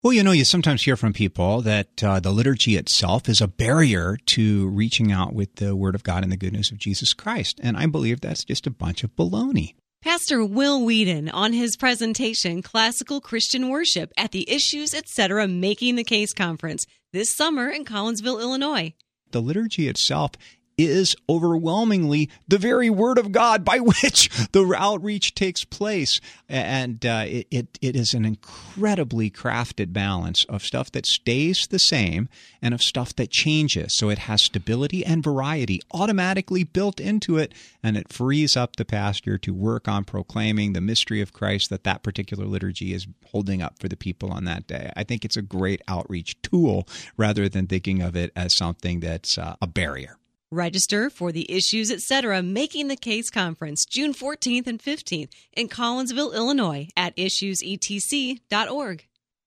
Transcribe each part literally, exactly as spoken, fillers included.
Well, you know, you sometimes hear from people that uh, the liturgy itself is a barrier to reaching out with the Word of God and the good news of Jesus Christ. And I believe that's just a bunch of baloney. Pastor Will Whedon on his presentation, Classical Christian Worship, at the Issues, et cetera. Making the Case Conference this summer in Collinsville, Illinois. The liturgy itself is overwhelmingly the very Word of God by which the outreach takes place. And uh, it, it it is an incredibly crafted balance of stuff that stays the same and of stuff that changes. So it has stability and variety automatically built into it, and it frees up the pastor to work on proclaiming the mystery of Christ that that particular liturgy is holding up for the people on that day. I think it's a great outreach tool rather than thinking of it as something that's uh, a barrier. Register for the Issues, et cetera. Making the Case Conference, June fourteenth and fifteenth in Collinsville, Illinois at issues e t c dot org.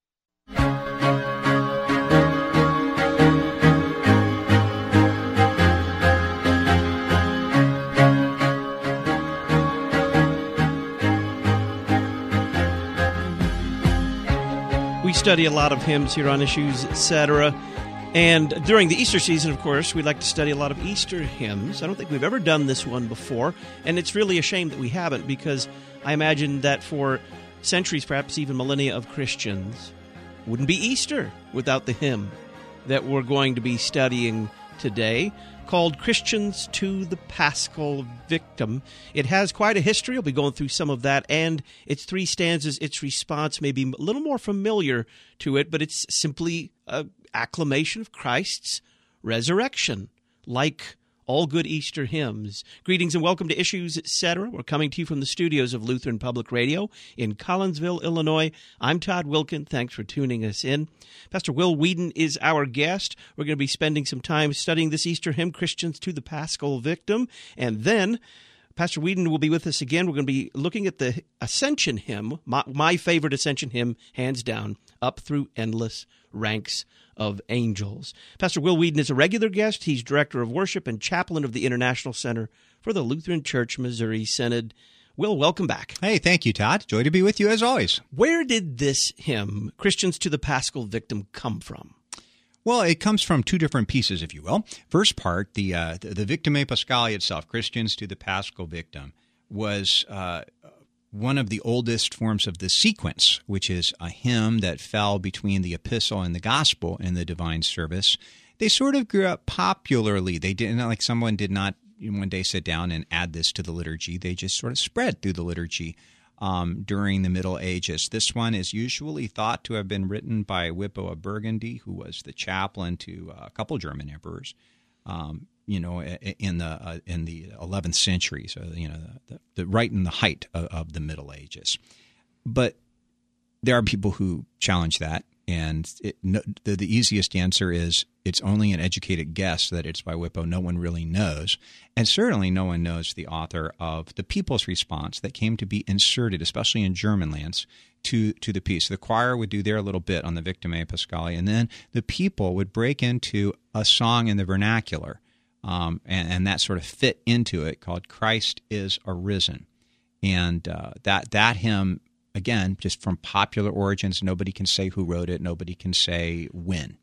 We study a lot of hymns here on Issues, et cetera. And during the Easter season, of course, we like to study a lot of Easter hymns. I don't think we've ever done this one before, and it's really a shame that we haven't, because I imagine that for centuries, perhaps even millennia of Christians, wouldn't be Easter without the hymn that we're going to be studying today, called Christians to the Paschal Victim. It has quite a history. I'll be going through some of that, and its three stanzas, its response may be a little more familiar to it, but it's simply a acclamation of Christ's resurrection, like all good Easter hymns. Greetings and welcome to Issues, et cetera. We're coming to you from the studios of Lutheran Public Radio in Collinsville, Illinois. I'm Todd Wilkin. Thanks for tuning us in. Pastor Will Whedon is our guest. We're going to be spending some time studying this Easter hymn, Christians to the Paschal Victim. And then Pastor Whedon will be with us again. We're going to be looking at the Ascension hymn, my, my favorite Ascension hymn, hands down, Up Through Endless Ranks of Angels. Pastor Will Whedon is a regular guest. He's Director of Worship and Chaplain of the International Center for the Lutheran Church Missouri Synod. Will, welcome back. Hey, thank you, Todd. Joy to be with you as always. Where did this hymn, Christians to the Paschal Victim, come from? Well, it comes from two different pieces, if you will. First part, the uh, the, the Victimae Paschali itself, Christians to the Paschal Victim, was uh, one of the oldest forms of the sequence, which is a hymn that fell between the epistle and the gospel in the divine service. They sort of grew up popularly. They didn't, like someone did not one day sit down and add this to the liturgy. They just sort of spread through the liturgy um, during the Middle Ages. This one is usually thought to have been written by Wippo of Burgundy, who was the chaplain to a couple German emperors. Um, you know, in the uh, in the eleventh century, so you know, the, the right in the height of, of the Middle Ages. But there are people who challenge that, and it, no, the, the easiest answer is it's only an educated guess that it's by Wippo. No one really knows, and certainly no one knows the author of the People's Response that came to be inserted, especially in German lands, to to the piece. The choir would do their little bit on the Victimae Paschali, and then the people would break into a song in the vernacular. Um, and, and that sort of fit into it, called Christ is Arisen. And uh, that that hymn, again, just from popular origins, nobody can say who wrote it, nobody can say when.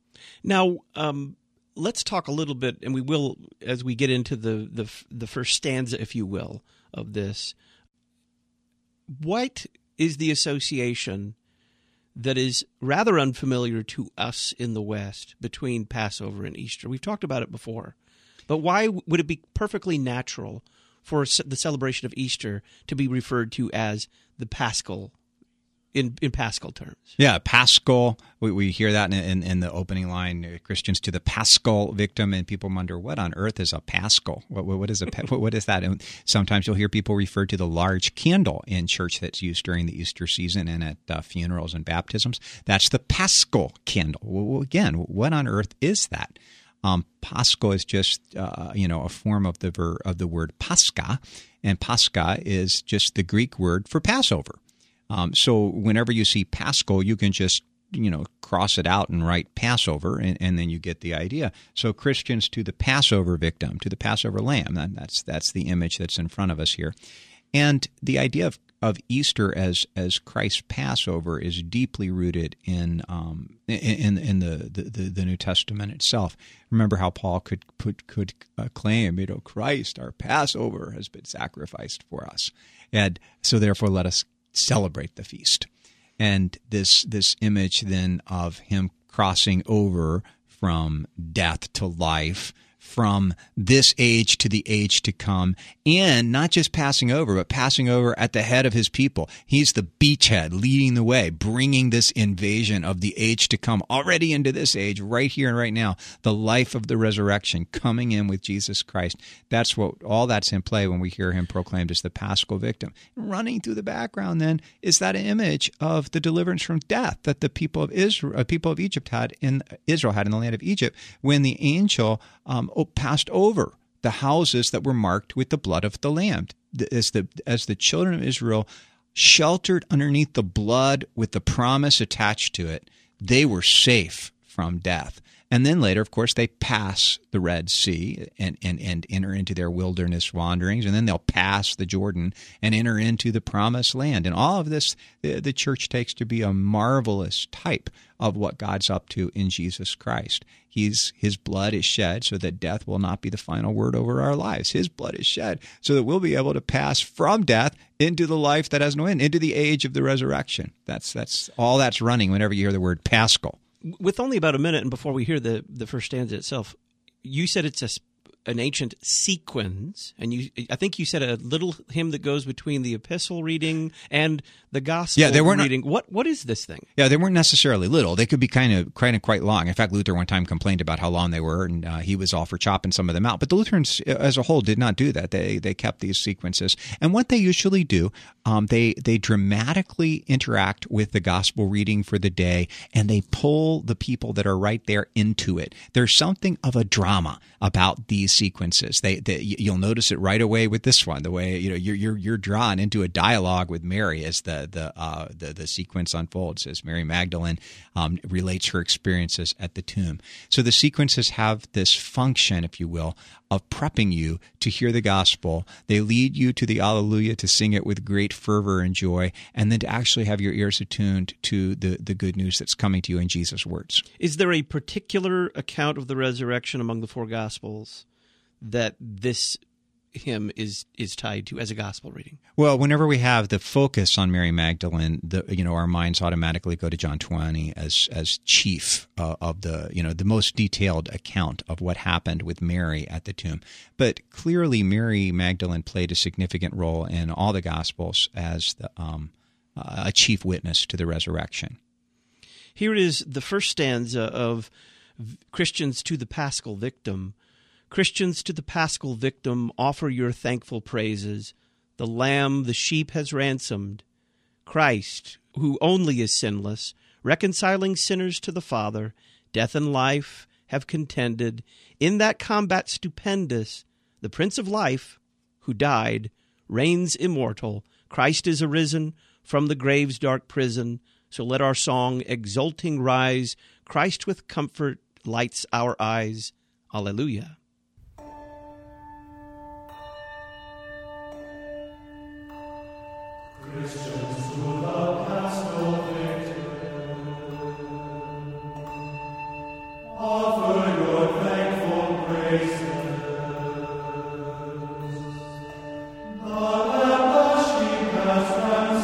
Now, um, let's talk a little bit, and we will as we get into the, the, the first stanza, if you will, of this. What is the association that is rather unfamiliar to us in the West between Passover and Easter? We've talked about it before. But why would it be perfectly natural for the celebration of Easter to be referred to as the Paschal, in, in Paschal terms? Yeah, Paschal. We, we hear that in, in, in the opening line, Christians to the Paschal Victim, and people wonder, what on earth is a Paschal? What, what is a what is that? And sometimes you'll hear people refer to the large candle in church that's used during the Easter season and at uh, funerals and baptisms. That's the Paschal candle. Well, again, what on earth is that? Um, Paschal is just uh, you know a form of the ver- of the word Pascha, and Pascha is just the Greek word for Passover. Um, so whenever you see Paschal, you can just you know cross it out and write Passover, and, and then you get the idea. So Christians to the Passover victim, to the Passover lamb. That's that's the image that's in front of us here. And the idea of of Easter as as Christ's Passover is deeply rooted in um, in in the, the, the New Testament itself. Remember how Paul could could, could uh, claim, you know, Christ, our Passover, has been sacrificed for us, and so therefore let us celebrate the feast. And this this image then of him crossing over from death to life, from this age to the age to come, and not just passing over, but passing over at the head of his people. He's the beachhead leading the way, bringing this invasion of the age to come already into this age, right here and right now, the life of the resurrection coming in with Jesus Christ. That's what, all that's in play when we hear him proclaimed as the Paschal victim. Running through the background then is that image of the deliverance from death that the people of Israel, uh, people of Egypt had in Israel had in the land of Egypt when the angel um, passed over the houses that were marked with the blood of the Lamb. As the as the children of Israel sheltered underneath the blood with the promise attached to it, they were safe from death. And then later, of course, they pass the Red Sea and, and, and enter into their wilderness wanderings, and then they'll pass the Jordan and enter into the Promised Land. And all of this, the, the church takes to be a marvelous type of what God's up to in Jesus Christ. He's, his blood is shed so that death will not be the final word over our lives. His blood is shed so that we'll be able to pass from death into the life that has no end, into the age of the resurrection. That's, that's all that's running whenever you hear the word Paschal. With only about a minute, and before we hear the, the first stanza itself, you said it's a, an ancient sequence, and you I think you said a little hymn that goes between the epistle reading and the gospel yeah, they weren't, reading. What what is this thing? Yeah, they weren't necessarily little. They could be kind of kind of quite long. In fact, Luther one time complained about how long they were, and uh, he was all for chopping some of them out. But the Lutherans, as a whole, did not do that. They they kept these sequences, and what they usually do, um, they they dramatically interact with the gospel reading for the day, and they pull the people that are right there into it. There's something of a drama about these sequences. They, they you'll notice it right away with this one. The way you know you're you're you're drawn into a dialogue with Mary as the the uh, the, the sequence unfolds, as Mary Magdalene um, relates her experiences at the tomb. So the sequences have this function, if you will, of prepping you to hear the gospel. They lead you to the Alleluia, to sing it with great fervor and joy, and then to actually have your ears attuned to the, the good news that's coming to you in Jesus' words. Is there a particular account of the resurrection among the four Gospels that this hymn is is tied to as a gospel reading? Well, whenever we have the focus on Mary Magdalene, the you know our minds automatically go to John twenty as as chief uh, of the you know the most detailed account of what happened with Mary at the tomb. But clearly, Mary Magdalene played a significant role in all the Gospels as the, um, uh, a chief witness to the resurrection. Here is the first stanza of Christians to the Paschal Victim. Christians to the Paschal Victim, offer your thankful praises. The Lamb the sheep has ransomed. Christ, who only is sinless, reconciling sinners to the Father, death and life have contended. In that combat stupendous, the Prince of Life, who died, reigns immortal. Christ is arisen from the grave's dark prison. So let our song exulting rise. Christ with comfort lights our eyes. Alleluia. Christians to the Paschal victim, offer your thankful praises. The Lamb the sheep has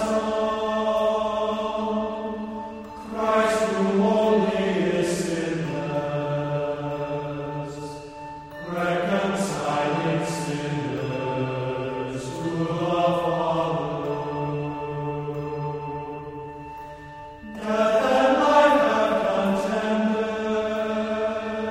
ransomed, Christ who only is sinless, reconciling sinners to the Father. Death and life have contended.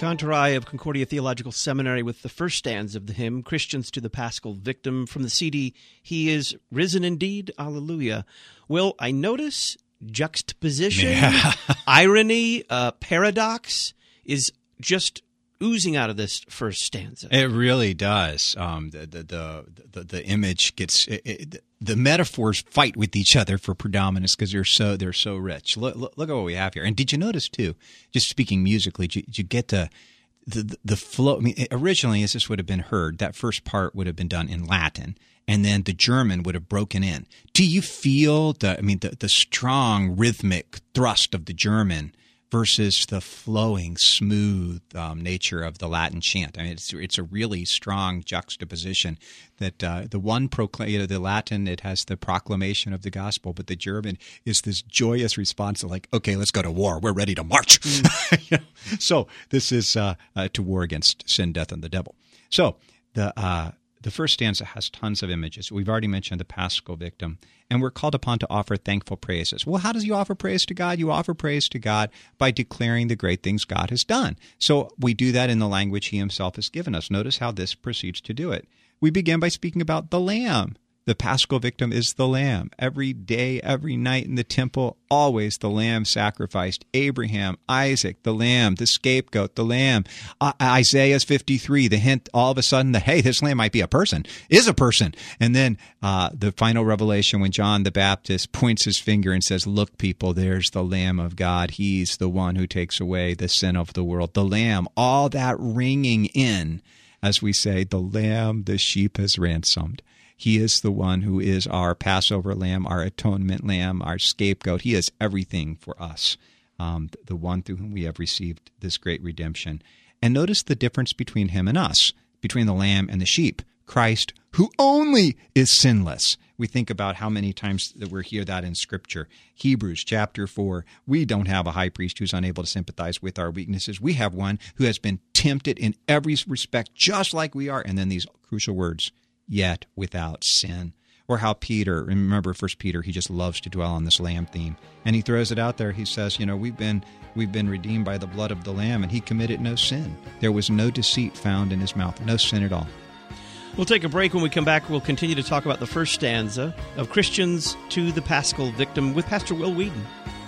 Kantarai of Concordia Theological Seminary with the first stanza of the hymn, Christians to the Paschal Victim, from the C D, He is Risen Indeed, Alleluia. Well, I notice juxtaposition, yeah. irony, uh, paradox is just oozing out of this first stanza. It really does. Um, the, the, the, the, the image gets... It, it, the metaphors fight with each other for predominance because they're so they're so rich. Look, look, look at what we have here. And did you notice too? Just speaking musically, did you, did you get the, the the flow? I mean, originally, as this would have been heard, that first part would have been done in Latin, and then the German would have broken in. Do you feel the? I mean, the the strong rhythmic thrust of the German versus the flowing, smooth um, nature of the Latin chant. I mean, it's it's a really strong juxtaposition. That uh, the one proclaim, you know, the Latin, it has the proclamation of the gospel, but the German is this joyous response of like, okay, let's go to war. We're ready to march. Mm. you know? So this is uh, uh, to war against sin, death, and the devil. So the uh, the first stanza has tons of images. We've already mentioned the Paschal Victim, and we're called upon to offer thankful praises. Well, how does you offer praise to God? You offer praise to God by declaring the great things God has done. So we do that in the language He Himself has given us. Notice how this proceeds to do it. We begin by speaking about the Lamb. The Paschal Victim is the Lamb. Every day, every night in the temple, always the Lamb sacrificed. Abraham, Isaac, the Lamb, the scapegoat, the Lamb. Uh, Isaiah fifty-three, the hint all of a sudden that, hey, this Lamb might be a person, is a person. And then uh, the final revelation when John the Baptist points his finger and says, look, people, there's the Lamb of God. He's the one who takes away the sin of the world. The Lamb, all that ringing in, as we say, the Lamb the sheep has ransomed. He is the one who is our Passover lamb, our atonement lamb, our scapegoat. He is everything for us, um, the one through whom we have received this great redemption. And notice the difference between him and us, between the lamb and the sheep. Christ, who only is sinless. We think about how many times that we hear that in Scripture. Hebrews chapter four, we don't have a high priest who's unable to sympathize with our weaknesses. We have one who has been tempted in every respect just like we are. And then these crucial words, yet without sin. Or how Peter, remember First Peter, he just loves to dwell on this lamb theme. And he throws it out there. He says, you know, we've been we've been redeemed by the blood of the Lamb, and he committed no sin. There was no deceit found in his mouth, no sin at all. We'll take a break. When we come back, we'll continue to talk about the first stanza of Christians to the Paschal Victim with Pastor Will Wheaton.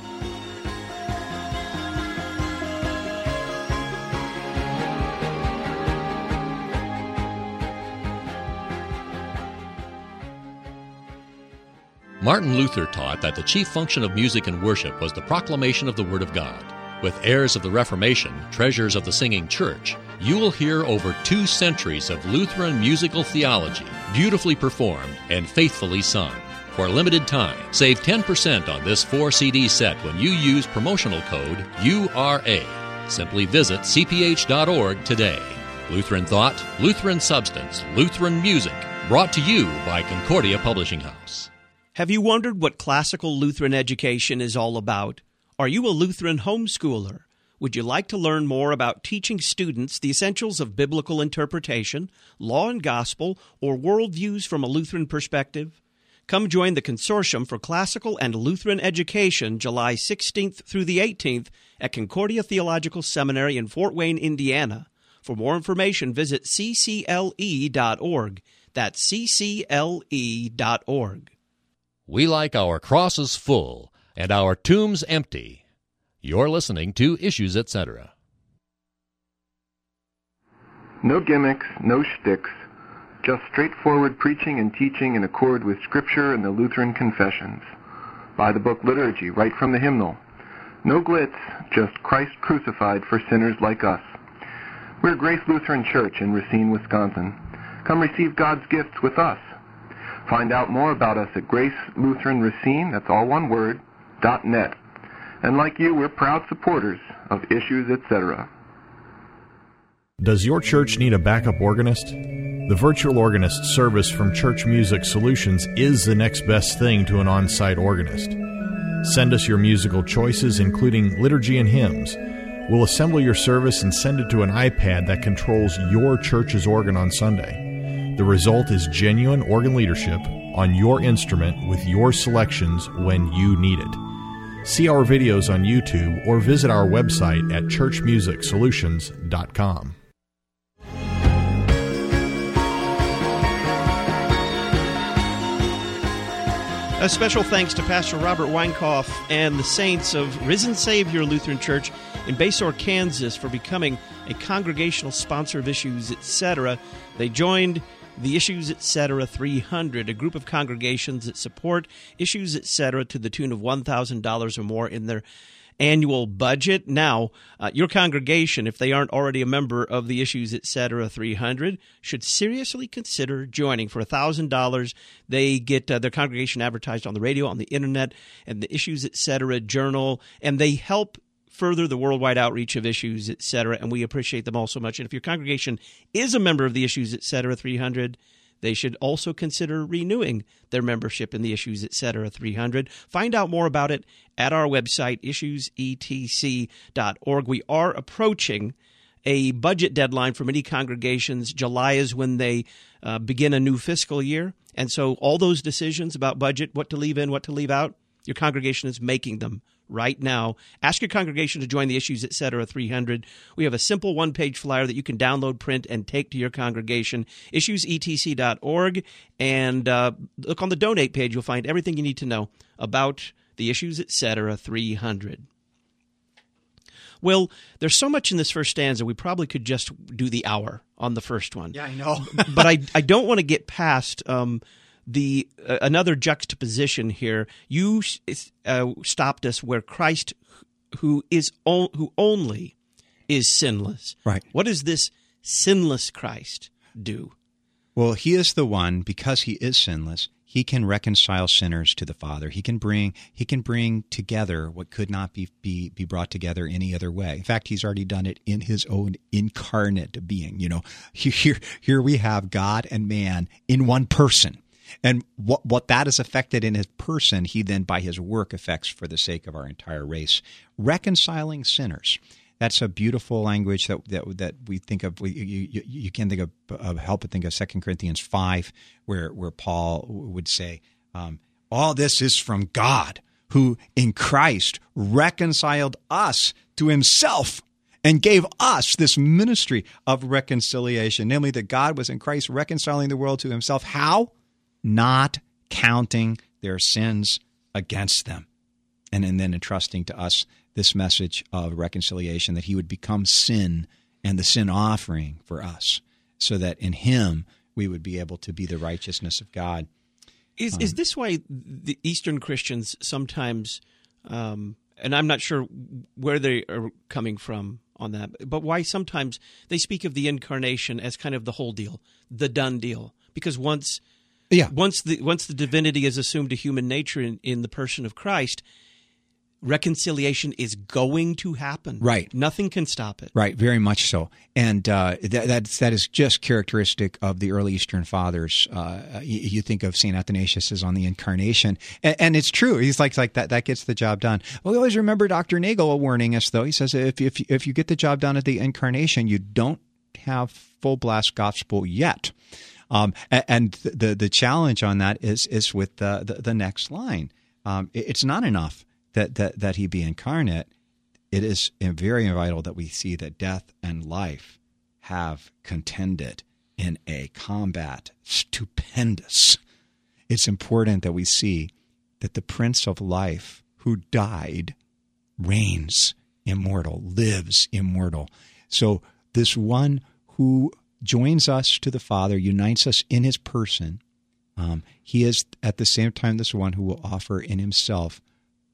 Martin Luther taught that the chief function of music and worship was the proclamation of the Word of God. With heirs of the Reformation, treasures of the singing church, you will hear over two centuries of Lutheran musical theology, beautifully performed and faithfully sung. For a limited time, save ten percent on this four C D set when you use promotional code U R A. Simply visit c p h dot org today. Lutheran Thought, Lutheran Substance, Lutheran Music, brought to you by Concordia Publishing House. Have you wondered what classical Lutheran education is all about? Are you a Lutheran homeschooler? Would you like to learn more about teaching students the essentials of biblical interpretation, law and gospel, or worldviews from a Lutheran perspective? Come join the Consortium for Classical and Lutheran Education July sixteenth through the eighteenth at Concordia Theological Seminary in Fort Wayne, Indiana. For more information, visit c c l e dot org. That's c c l e dot org. We like our crosses full and our tombs empty. You're listening to Issues, et cetera. No gimmicks, no shticks, just straightforward preaching and teaching in accord with Scripture and the Lutheran confessions. By the book Liturgy, right from the hymnal. No glitz, just Christ crucified for sinners like us. We're Grace Lutheran Church in Racine, Wisconsin. Come receive God's gifts with us. Find out more about us at Grace Lutheran Racine, that's all one word, dot net. And like you, we're proud supporters of Issues, et cetera. Does your church need a backup organist? The virtual organist service from Church Music Solutions is the next best thing to an on-site organist. Send us your musical choices, including liturgy and hymns. We'll assemble your service and send it to an iPad that controls your church's organ on Sunday. The result is genuine organ leadership on your instrument with your selections when you need it. See our videos on YouTube or visit our website at church music solutions dot com. A special thanks to Pastor Robert Weinkoff and the saints of Risen Savior Lutheran Church in Basehor, Kansas, for becoming a congregational sponsor of Issues, et cetera. They joined the Issues, et cetera three hundred, a group of congregations that support Issues, et cetera to the tune of one thousand dollars or more in their annual budget. Now, uh, your congregation, if they aren't already a member of the Issues, et cetera three hundred, should seriously consider joining. For one thousand dollars, they get uh, their congregation advertised on the radio, on the internet, and the Issues, et cetera journal, and they help further the worldwide outreach of Issues, et cetera, and we appreciate them all so much. And if your congregation is a member of the Issues, et cetera three hundred, they should also consider renewing their membership in the Issues, et cetera three hundred. Find out more about it at our website, issues e t c dot org. We are approaching a budget deadline for many congregations. July is when they uh, begin a new fiscal year, and so all those decisions about budget, what to leave in, what to leave out, your congregation is making them right now. Ask your congregation to join the Issues, et cetera three hundred. We have a simple one-page flyer that you can download, print, and take to your congregation, issues e t c dot org, and uh, look on the donate page. You'll find everything you need to know about the Issues, et cetera three hundred. Well, there's so much in this first stanza, we probably could just do the hour on the first one. Yeah, I know. But I, I don't want to get past um, the uh, another juxtaposition here. You uh, stopped us where Christ, who is o- who only is sinless. Right. What does this sinless Christ do? Well, he is the one, because he is sinless, he can reconcile sinners to the Father. He can bring he can bring together what could not be, be, be brought together any other way. In fact, he's already done it in his own incarnate being. You know, here here we have God and man in one person. And what what that has affected in his person, he then by his work affects for the sake of our entire race. Reconciling sinners. That's a beautiful language that that, that we think of. You, you, you can think of, of help but think of Second Corinthians five, where where Paul would say, um, all this is from God, who in Christ reconciled us to himself and gave us this ministry of reconciliation, namely that God was in Christ reconciling the world to himself. How? Not counting their sins against them. And, and then entrusting to us this message of reconciliation, that he would become sin and the sin offering for us, so that in him we would be able to be the righteousness of God. Is, um, is this why the Eastern Christians sometimes, um, and I'm not sure where they are coming from on that, but why sometimes they speak of the incarnation as kind of the whole deal, the done deal? Because once... Yeah. Once the once the divinity is assumed to human nature in, in the person of Christ, reconciliation is going to happen. Right. Nothing can stop it. Right, very much so. And uh, that, that's, that is just characteristic of the early Eastern Fathers. Uh, you, you think of Saint Athanasius as on the incarnation. And, and it's true. He's like, like that that gets the job done. Well, we always remember Doctor Nagel warning us, though. He says if, if, if you get the job done at the incarnation, you don't have full blast gospel yet. Um, and the the challenge on that is is with the the, the next line. Um, it's not enough that, that that he be incarnate. It is very vital that we see that death and life have contended in a combat stupendous. It's important that we see that the Prince of Life, who died, reigns immortal, lives immortal. So this one who joins us to the Father, unites us in his person. Um, he is at the same time this one who will offer in himself,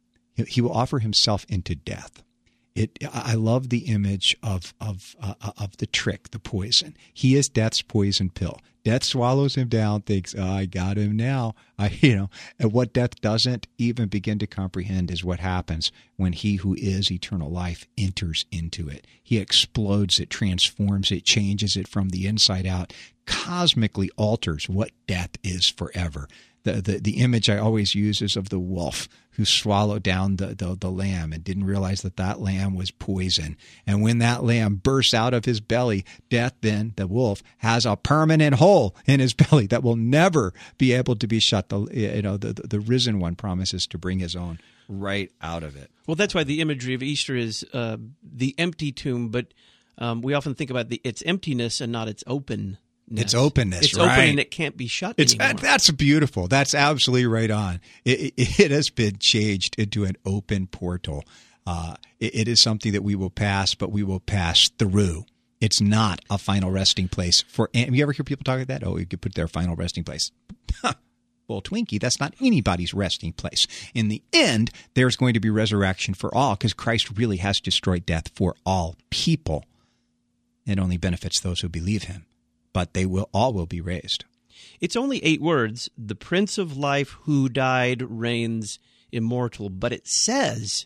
he will offer himself into death. It, I love the image of of uh, of the trick, the poison. He is death's poison pill. Death swallows him down, thinks, oh, I got him now. I, you know, and what death doesn't even begin to comprehend is what happens when he who is eternal life enters into it. He explodes it, transforms it, changes it from the inside out, cosmically alters what death is forever. The, the the image I always use is of the wolf who swallowed down the, the, the lamb and didn't realize that that lamb was poison. And when that lamb bursts out of his belly, death then, the wolf, has a permanent hold hole in his belly that will never be able to be shut. The you know the the, the risen one promises to bring his own right out of it. Well, that's why the imagery of Easter is uh, the empty tomb, but um, we often think about the its emptiness and not its openness. It's openness, it's right? It's open and it can't be shut it's, anymore. That's beautiful. That's absolutely right on. It, it, it has been changed into an open portal. Uh, it, it is something that we will pass, but we will pass through. It's not a final resting place. For have you ever hear people talk like that? Oh, you could put their final resting place. Well, Twinkie, that's not anybody's resting place. In the end, there's going to be resurrection for all because Christ really has destroyed death for all people. It only benefits those who believe him. But they will all will be raised. It's only eight words. The Prince of Life who died reigns immortal. But it says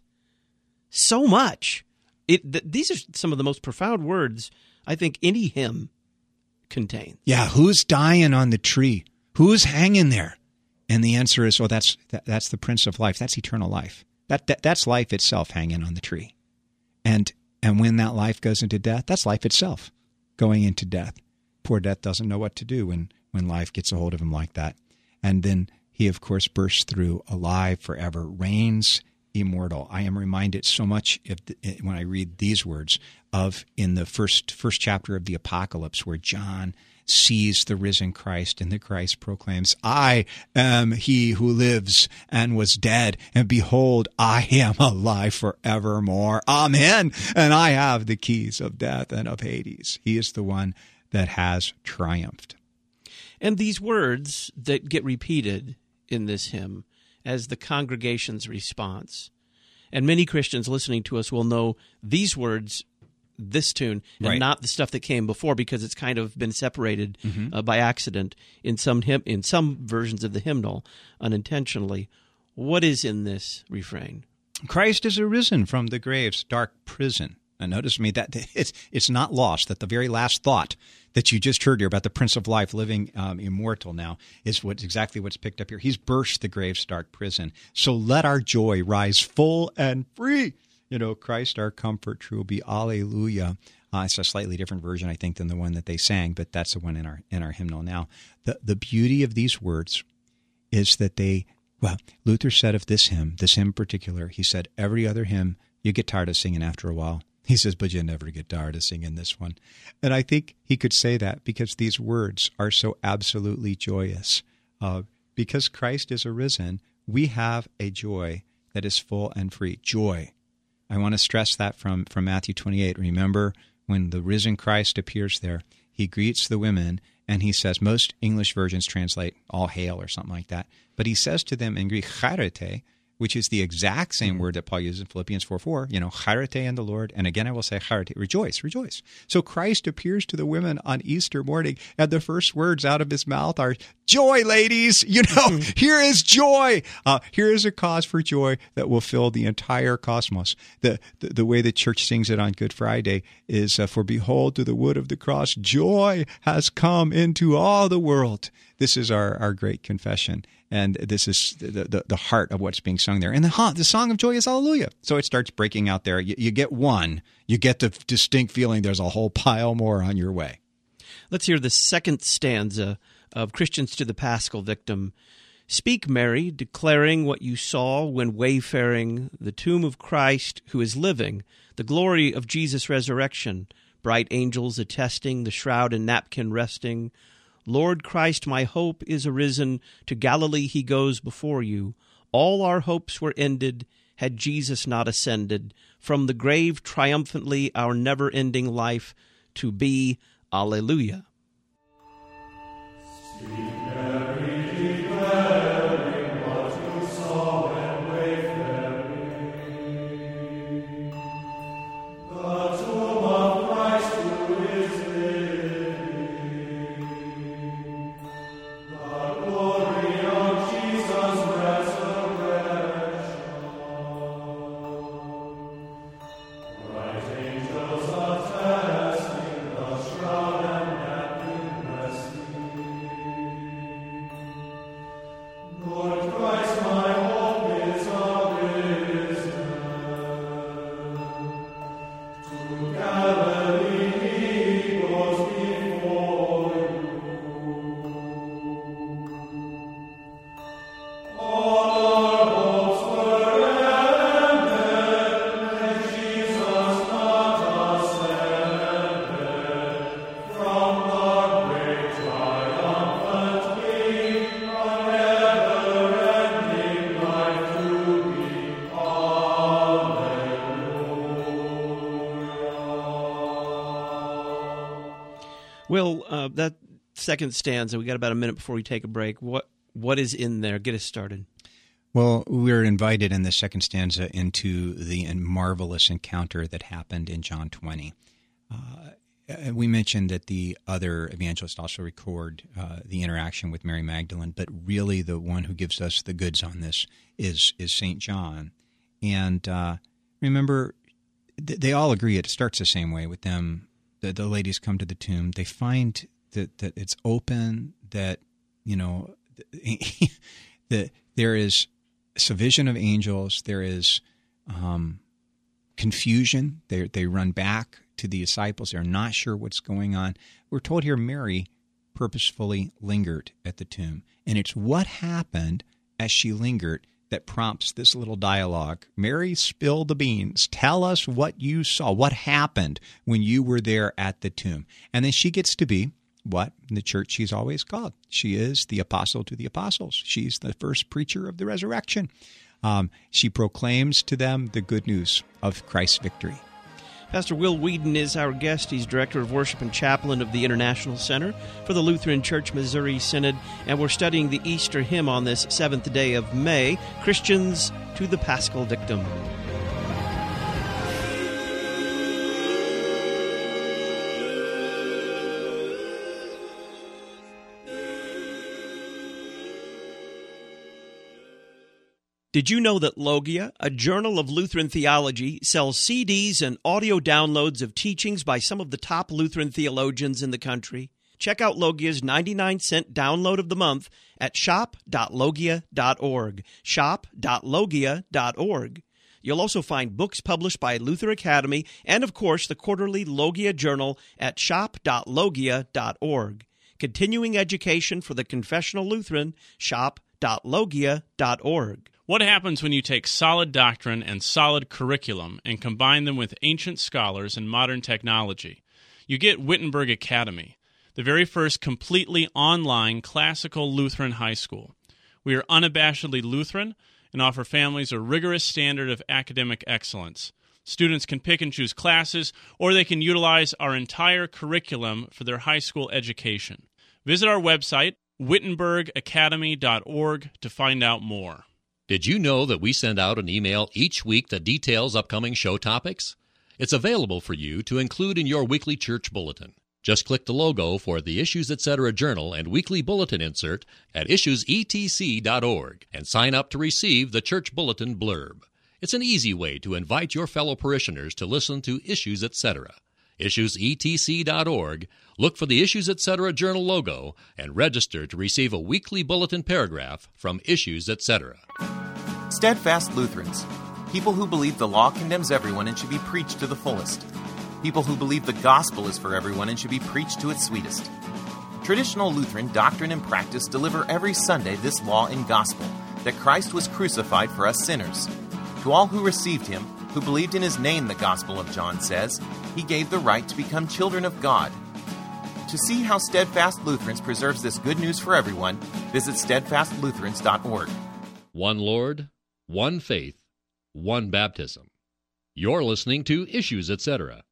so much. It th- These are some of the most profound words I think any hymn contains. Yeah, who's dying on the tree? Who's hanging there? And the answer is, oh, that's that, that's the Prince of Life. That's eternal life. That, that That's life itself hanging on the tree. And and when that life goes into death, that's life itself going into death. Poor death doesn't know what to do when, when life gets a hold of him like that. And then he, of course, bursts through, alive forever, reigns immortal. I am reminded so much if, when I read these words of in the first first chapter of the Apocalypse where John sees the risen Christ and the Christ proclaims, I am he who lives and was dead, and behold, I am alive forevermore. Amen. And I have the keys of death and of Hades. He is the one that has triumphed. And these words that get repeated in this hymn as the congregation's response, and many Christians listening to us will know these words, this tune, and right. not the stuff that came before because it's kind of been separated mm-hmm. uh, by accident in some hymn, in some versions of the hymnal unintentionally. What is in this refrain? Christ is arisen from the grave's dark prison. And notice me that it's it's not lost that the very last thought that you just heard here about the Prince of Life living um, immortal now is what's exactly what's picked up here. He's burst the grave's dark prison. So let our joy rise full and free. You know, Christ our comfort true be Alleluia. Uh, it's a slightly different version, I think, than the one that they sang, but that's the one in our in our hymnal now. The the beauty of these words is that they, well, Luther said of this hymn, this hymn in particular, he said, every other hymn you get tired of singing after a while. He says, but you never get tired of singing this one. And I think he could say that because these words are so absolutely joyous. Uh, because Christ is arisen, we have a joy that is full and free. Joy. I want to stress that from, from Matthew twenty-eight. Remember, when the risen Christ appears there, he greets the women, and he says, most English versions translate all hail or something like that. But he says to them in Greek, charite, which is the exact same word that Paul uses in Philippians four four, you know, charite in the Lord. And again, I will say charite, rejoice, rejoice. So Christ appears to the women on Easter morning, and the first words out of his mouth are, joy, ladies, you know, here is joy. Uh, here is a cause for joy that will fill the entire cosmos. The, the, the way the church sings it on Good Friday is, uh, for behold, to the wood of the cross, joy has come into all the world. This is our, our great confession. And this is the, the, the heart of what's being sung there. And the, the song of joy is Hallelujah. So it starts breaking out there. You, you get one. You get the distinct feeling there's a whole pile more on your way. Let's hear the second stanza of Christians to the Paschal Victim. Speak, Mary, declaring what you saw when wayfaring the tomb of Christ who is living, the glory of Jesus' resurrection, bright angels attesting, the shroud and napkin resting. Lord Christ, my hope is arisen. To Galilee he goes before you. All our hopes were ended had Jesus not ascended from the grave triumphantly, our never-ending life to be. Alleluia. Will, uh, that second stanza, we got about a minute before we take a break. What What is in there? Get us started. Well, we're invited in the second stanza into the marvelous encounter that happened in John twenty. Uh, we mentioned that the other evangelists also record uh, the interaction with Mary Magdalene, but really the one who gives us the goods on this is is Saint John. And uh, remember, th- they all agree it starts the same way with them. The, the ladies come to the tomb. They find that, that it's open, that, you know, that there is a vision of angels. There is um, confusion. They they run back to the disciples. They're not sure what's going on. We're told here Mary purposefully lingered at the tomb. And it's what happened as she lingered that prompts this little dialogue. Mary, spill the beans. Tell us what you saw. What happened when you were there at the tomb? And then she gets to be what in the church she's always called. She is the apostle to the apostles. She's the first preacher of the resurrection. Um, she proclaims to them the good news of Christ's victory. Pastor Will Weedon is our guest. He's Director of Worship and Chaplain of the International Center for the Lutheran Church Missouri Synod, and we're studying the Easter hymn on this seventh day of May, Christians to the Paschal Victim. Did you know that Logia, a journal of Lutheran theology, sells C Ds and audio downloads of teachings by some of the top Lutheran theologians in the country? Check out Logia's ninety-nine cent download of the month at shop dot logia dot org, shop dot logia dot org. You'll also find books published by Luther Academy and, of course, the quarterly Logia Journal at shop dot logia dot org. Continuing education for the confessional Lutheran, shop dot logia dot org. What happens when you take solid doctrine and solid curriculum and combine them with ancient scholars and modern technology? You get Wittenberg Academy, the very first completely online classical Lutheran high school. We are unabashedly Lutheran and offer families a rigorous standard of academic excellence. Students can pick and choose classes, or they can utilize our entire curriculum for their high school education. Visit our website, wittenberg academy dot org, to find out more. Did you know that we send out an email each week that details upcoming show topics? It's available for you to include in your weekly church bulletin. Just click the logo for the Issues Etc. Journal and weekly bulletin insert at issues e t c dot org and sign up to receive the church bulletin blurb. It's an easy way to invite your fellow parishioners to listen to Issues Etc. issues e t c dot org, look for the Issues Etc. Journal logo, and register to receive a weekly bulletin paragraph from Issues Etc. Steadfast Lutherans, people who believe the law condemns everyone and should be preached to the fullest. People who believe the gospel is for everyone and should be preached to its sweetest. Traditional Lutheran doctrine and practice deliver every Sunday this law and gospel, that Christ was crucified for us sinners. To all who received him, who believed in his name, the Gospel of John says, he gave the right to become children of God. To see how Steadfast Lutherans preserves this good news for everyone, visit steadfast lutherans dot org. One Lord, one faith, one baptism. You're listening to Issues Etc.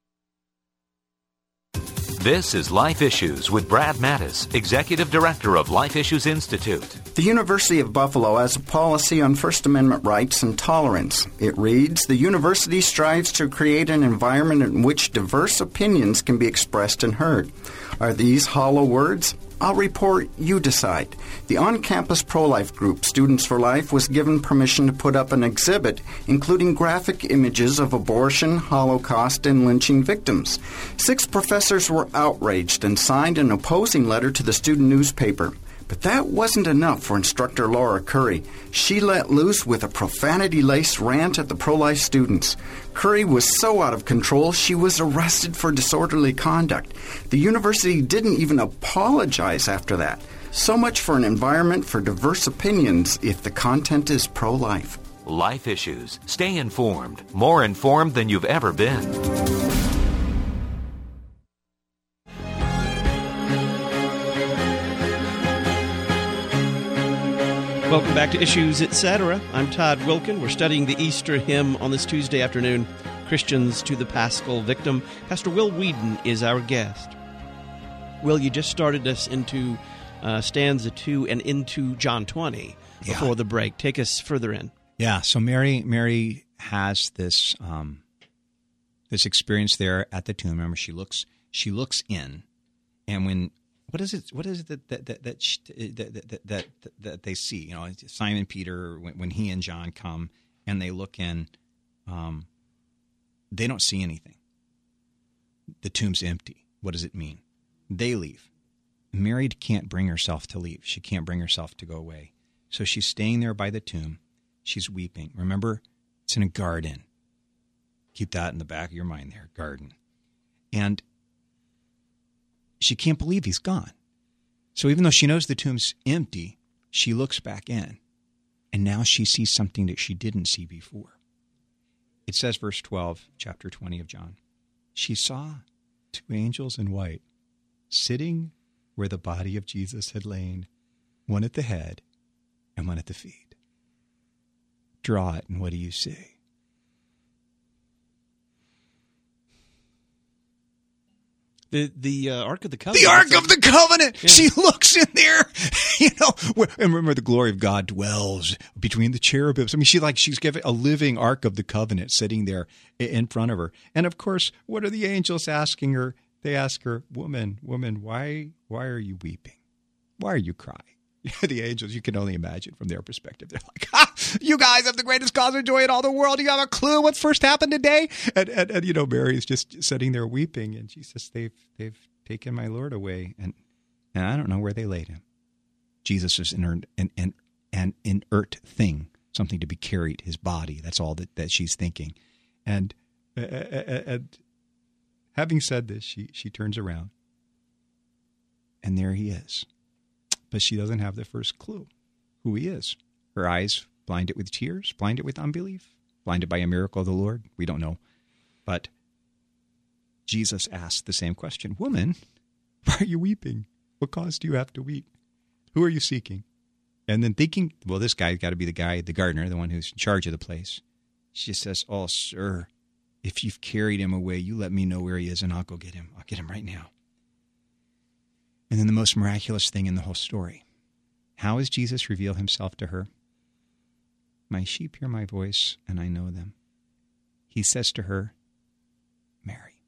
This is Life Issues with Brad Mattis, Executive Director of Life Issues Institute. The University of Buffalo has a policy on First Amendment rights and tolerance. It reads, the university strives to create an environment in which diverse opinions can be expressed and heard. Are these hollow words? I'll report, you decide. The on-campus pro-life group, Students for Life, was given permission to put up an exhibit including graphic images of abortion, Holocaust, and lynching victims. Six professors were outraged and signed an opposing letter to the student newspaper. But that wasn't enough for instructor Laura Curry. She let loose with a profanity-laced rant at the pro-life students. Curry was so out of control, she was arrested for disorderly conduct. The university didn't even apologize after that. So much for an environment for diverse opinions if the content is pro-life. Life Issues. Stay informed. More informed than you've ever been. Welcome back to Issues Etc. I'm Todd Wilkin. We're studying the Easter hymn on this Tuesday afternoon, Christians to the Paschal Victim. Pastor Will Weedon is our guest. Will, you just started us into uh, stanza two and into John twenty before yeah. the break. Take us further in. Yeah, so Mary Mary has this um, this experience there at the tomb. Remember, she looks she looks in, and when what is it? What is it that that that that that, that, that, that they see? You know, Simon Peter when, when he and John come and they look in, um, they don't see anything. The tomb's empty. What does it mean? They leave. Mary can't bring herself to leave. She can't bring herself to go away. So she's staying there by the tomb. She's weeping. Remember, it's in a garden. Keep that in the back of your mind there, garden. And she can't believe he's gone. So even though she knows the tomb's empty, she looks back in. And now she sees something that she didn't see before. It says, verse twelve, chapter twenty of John, she saw two angels in white sitting where the body of Jesus had lain, one at the head and one at the feet. Draw it, and what do you see? The the uh, Ark of the Covenant. The Ark of the Covenant. Yeah. She looks in there, you know, where, and remember the glory of God dwells between the cherubims. I mean, she like she's given a living Ark of the Covenant sitting there in front of her. And of course, what are the angels asking her? They ask her, "Woman, woman, why why are you weeping? Why are you crying?" The angels, you can only imagine from their perspective. They're like, ha, you guys have the greatest cause of joy in all the world. You have a clue what's first happened today? And, and, and you know, Mary is just sitting there weeping. And she says, they've, they've taken my Lord away. And, and I don't know where they laid him. Jesus is an, an, an, an inert thing, something to be carried, his body. That's all that, that she's thinking. And, uh, and having said this, she, she turns around. And there he is. But she doesn't have the first clue who he is. Her eyes blinded with tears, blinded with unbelief, blinded by a miracle of the Lord. We don't know. But Jesus asked the same question. Woman, why are you weeping? What cause do you have to weep? Who are you seeking? And then thinking, well, this guy's got to be the guy, the gardener, the one who's in charge of the place. She says, oh, sir, if you've carried him away, you let me know where he is and I'll go get him. I'll get him right now. And then the most miraculous thing in the whole story. How does Jesus reveal himself to her? My sheep hear my voice, and I know them. He says to her, Mary.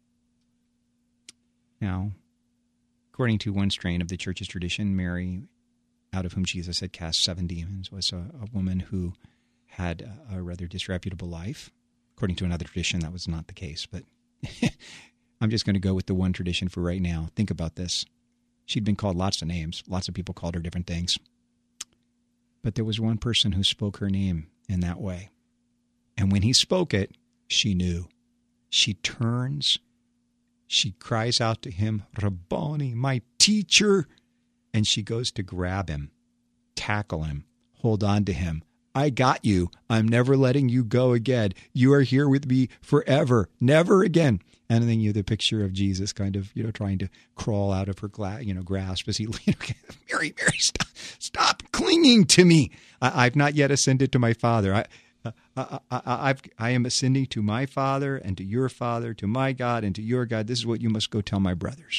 Now, according to one strain of the church's tradition, Mary, out of whom Jesus had cast seven demons, was a, a woman who had a, a rather disreputable life. According to another tradition, that was not the case. But I'm just going to go with the one tradition for right now. Think about this. She'd been called lots of names. Lots of people called her different things. But there was one person who spoke her name in that way. And when he spoke it, she knew. She turns. She cries out to him, Rabboni, my teacher. And she goes to grab him, tackle him, hold on to him. I got you. I'm never letting you go again. You are here with me forever. Never again. And then you have the picture of Jesus kind of, you know, trying to crawl out of her gla- you know, grasp as he, you know, Mary, Mary, stop, stop clinging to me. I, I've not yet ascended to my Father. I, uh, I, I, I've, I am ascending to my Father and to your Father, to my God and to your God. This is what you must go tell my brothers.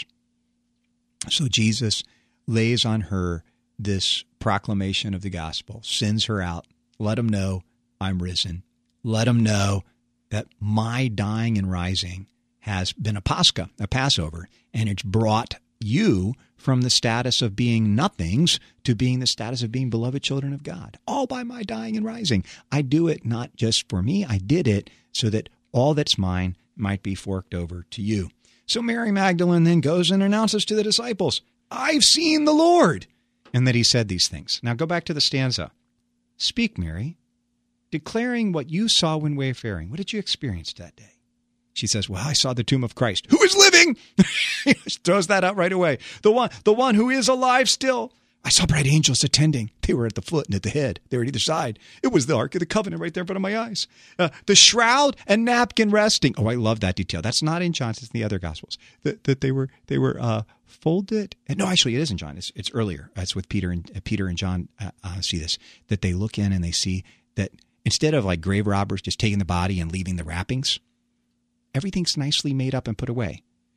So Jesus lays on her this proclamation of the gospel, sends her out. Let them know I'm risen. Let them know that my dying and rising has been a Pascha, a Passover, and it's brought you from the status of being nothings to being the status of being beloved children of God, all by my dying and rising. I do it not just for me. I did it so that all that's mine might be forked over to you. So Mary Magdalene then goes and announces to the disciples, I've seen the Lord, and that he said these things. Now go back to the stanza. Speak, Mary, declaring what you saw when wayfaring. What did you experience that day? She says, well, I saw the tomb of Christ, who is living. She throws that out right away. The one, the one who is alive still. I saw bright angels attending. They were at the foot and at the head. They were at either side. It was the Ark of the Covenant right there in front of my eyes. Uh, the shroud and napkin resting. Oh, I love that detail. That's not in John. It's in the other Gospels. That, that they were they were uh, folded. And no, actually, it is in John. It's, it's earlier. It's with Peter and uh, Peter and John uh, uh, see this. That they look in and they see that instead of like grave robbers just taking the body and leaving the wrappings, everything's nicely made up and put away.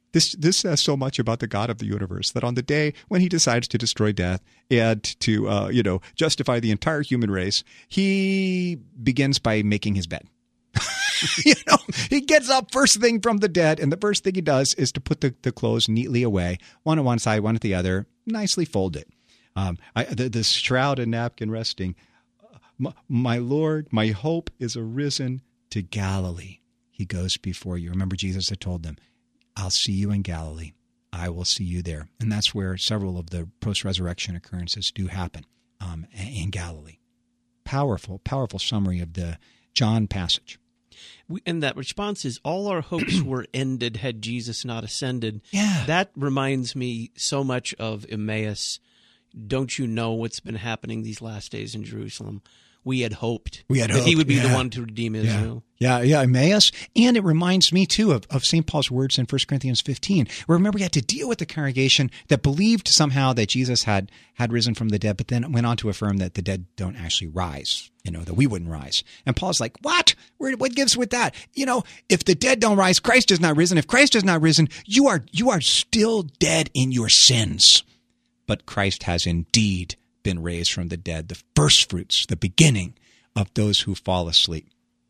This this says so much about the God of the universe that on the day when he decides to destroy death and to uh, you know justify the entire human race, he begins by making his bed. you know, he gets up first thing from the dead, and the first thing he does is to put the, the clothes neatly away, one on one side, one at the other, nicely folded. Um, I, the, the shroud and napkin resting. My, my Lord, my hope is arisen to Galilee. He goes before you. Remember, Jesus had told them, I'll see you in Galilee. I will see you there. And that's where several of the post-resurrection occurrences do happen, um, in Galilee. Powerful, powerful summary of the John passage. We, and that response is, all our hopes were ended had Jesus not ascended. Yeah. That reminds me so much of Emmaus. Don't you know what's been happening these last days in Jerusalem? We had hoped we had that hoped. he would be yeah. the one to redeem Israel. Yeah, yeah, yeah, Emmaus. And it reminds me, too, of, of Saint Paul's words in First Corinthians fifteen, where remember he had to deal with the congregation that believed somehow that Jesus had, had risen from the dead, but then went on to affirm that the dead don't actually rise, you know, that we wouldn't rise. And Paul's like, what? Where, what gives with that? You know, if the dead don't rise, Christ has not risen. If Christ has not risen, you are you are still dead in your sins. But Christ has indeed been raised from the dead, the first fruits, the beginning of those who fall asleep.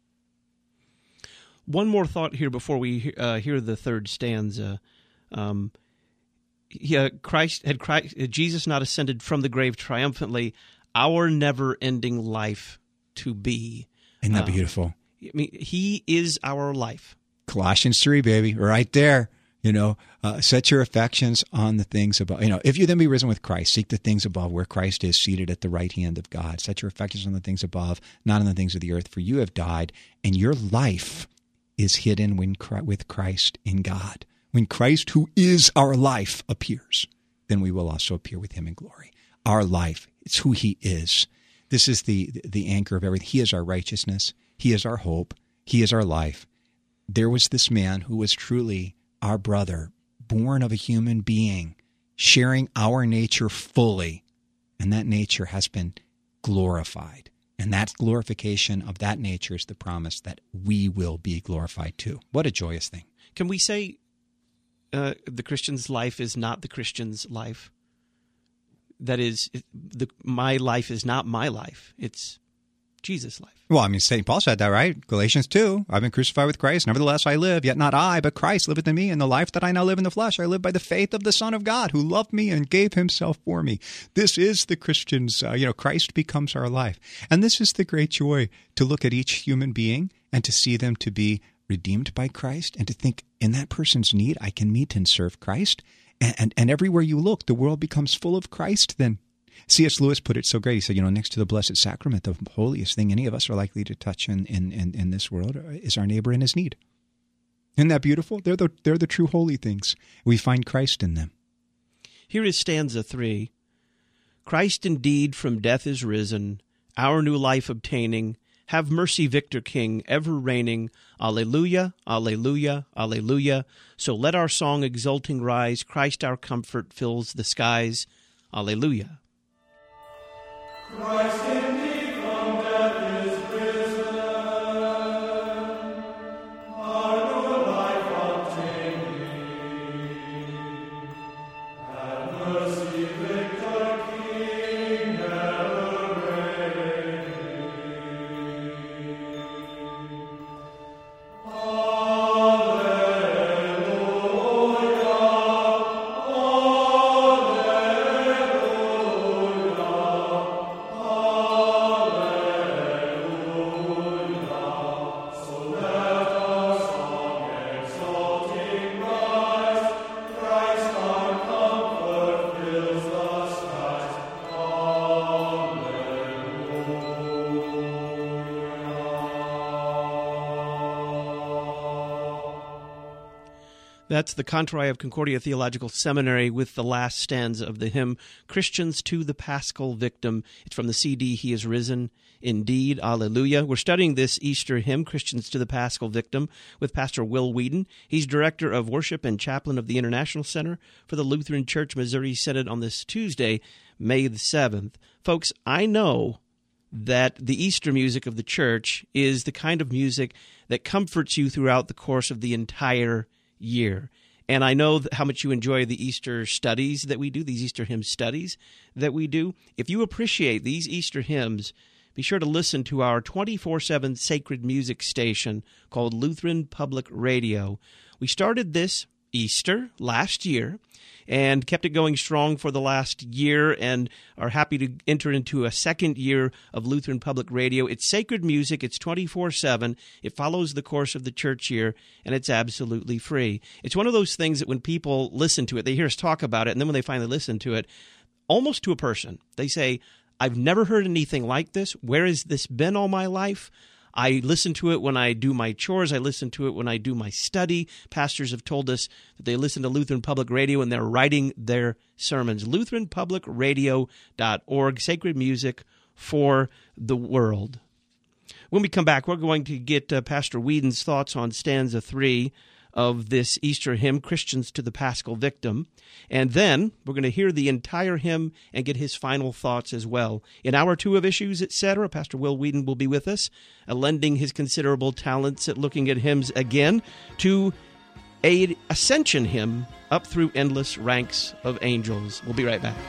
One more thought here before we uh, hear the third stanza. Um, he, uh, Christ had Christ, uh, Jesus not ascended from the grave triumphantly, our never-ending life to be. Isn't that uh, beautiful? I mean, he is our life. Colossians three, baby, right there. You know, uh, set your affections on the things above. You know, if you then be risen with Christ, seek the things above where Christ is seated at the right hand of God. Set your affections on the things above, not on the things of the earth, for you have died, and your life is hidden when, with Christ in God. When Christ, who is our life, appears, then we will also appear with him in glory. Our life, it's who he is. This is the, the anchor of everything. He is our righteousness. He is our hope. He is our life. There was this man who was truly our brother, born of a human being, sharing our nature fully, and that nature has been glorified. And that glorification of that nature is the promise that we will be glorified too. What a joyous thing. Can we say uh, the Christian's life is not the Christian's life? That is, the, my life is not my life. It's Jesus' life. Well, I mean, Saint Paul said that, right? Galatians two, I've been crucified with Christ. Nevertheless, I live, yet not I, but Christ liveth in me. And the life that I now live in the flesh, I live by the faith of the Son of God, who loved me and gave himself for me. This is the Christian's, uh, you know, Christ becomes our life. And this is the great joy, to look at each human being and to see them to be redeemed by Christ, and to think, in that person's need, I can meet and serve Christ. And, and, and everywhere you look, the world becomes full of Christ then. C S. Lewis put it so great. He said, you know, next to the Blessed Sacrament, the holiest thing any of us are likely to touch in, in, in, in this world is our neighbor in his need. Isn't that beautiful? They're the, they're the true holy things. We find Christ in them. Here is stanza three. Christ indeed from death is risen, our new life obtaining. Have mercy, Victor King, ever reigning. Alleluia, alleluia, alleluia. So let our song exulting rise. Christ our comfort fills the skies. Alleluia. Christ indeed from death is risen, our new life obtaining. Have mercy, Victor King, ever reigning. That's the Cantori of Concordia Theological Seminary with the last stanza of the hymn, Christians to the Paschal Victim. It's from the C D, He is Risen Indeed, Alleluia. We're studying this Easter hymn, Christians to the Paschal Victim, with Pastor Will Wheaton. He's Director of Worship and Chaplain of the International Center for the Lutheran Church Missouri Synod on this Tuesday, May the seventh. Folks, I know that the Easter music of the church is the kind of music that comforts you throughout the course of the entire year. And I know how much you enjoy the Easter studies that we do, these Easter hymn studies that we do. If you appreciate these Easter hymns, be sure to listen to our twenty-four seven sacred music station called Lutheran Public Radio. We started this Easter last year and kept it going strong for the last year and are happy to enter into a second year of Lutheran Public Radio. It's sacred music. It's twenty-four seven. It follows the course of the church year, and it's absolutely free. It's one of those things that when people listen to it, they hear us talk about it, and then when they finally listen to it, almost to a person, they say, I've never heard anything like this. Where has this been all my life? I listen to it when I do my chores. I listen to it when I do my study. Pastors have told us that they listen to Lutheran Public Radio and they're writing their sermons. Lutheran Public Radio dot org, sacred music for the world. When we come back, we're going to get uh, Pastor Whedon's thoughts on stanza three of this Easter hymn, Christians to the Paschal Victim. And then we're going to hear the entire hymn and get his final thoughts as well. In hour two of Issues, et cetera, Pastor Will Whedon will be with us, uh, lending his considerable talents at looking at hymns again to a ascension hymn up through endless ranks of angels. We'll be right back.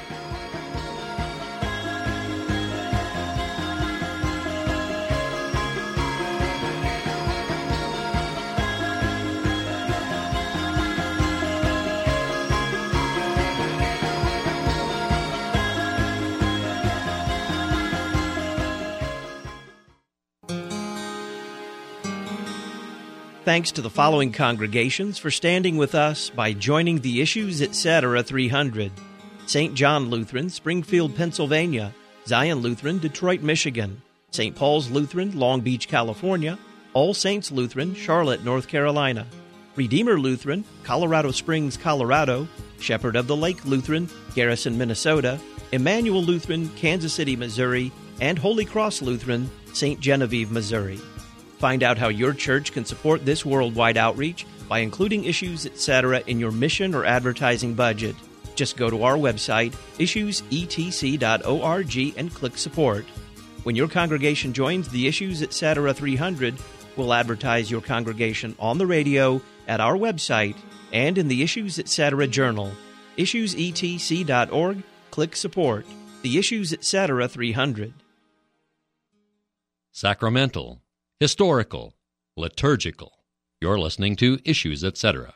Thanks to the following congregations for standing with us by joining the Issues, et cetera three hundred. Saint John Lutheran, Springfield, Pennsylvania. Zion Lutheran, Detroit, Michigan. Saint Paul's Lutheran, Long Beach, California. All Saints Lutheran, Charlotte, North Carolina. Redeemer Lutheran, Colorado Springs, Colorado. Shepherd of the Lake Lutheran, Garrison, Minnesota. Emmanuel Lutheran, Kansas City, Missouri. And Holy Cross Lutheran, Saint Genevieve, Missouri. Find out how your church can support this worldwide outreach by including Issues, et cetera in your mission or advertising budget. Just go to our website, issues e t c dot org, and click Support. When your congregation joins the Issues, et cetera three hundred, we'll advertise your congregation on the radio, at our website, and in the Issues, et cetera journal. issues e t c dot org, click Support. The Issues, et cetera three hundred. Sacramental, historical, liturgical. You're listening to Issues, et cetera.